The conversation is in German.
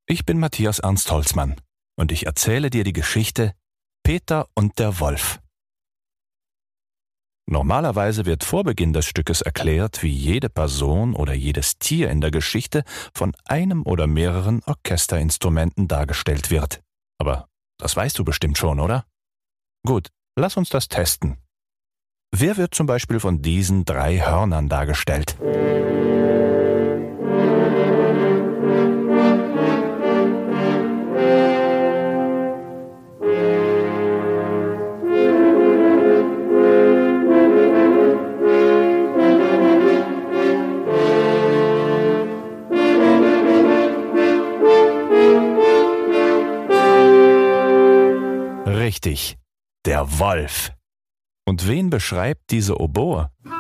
Ich bin Matthias Ernst Holzmann und ich erzähle dir die Geschichte Peter und der Wolf. Normalerweise wird vor Beginn des Stückes erklärt, wie jede Person oder jedes Tier in der Geschichte von einem oder mehreren Orchesterinstrumenten dargestellt wird. Aber das weißt du bestimmt schon, oder? Gut, lass uns das testen. Wer wird zum Beispiel von diesen 3 Hörnern dargestellt? Richtig, der Wolf. Und wen beschreibt diese Oboe?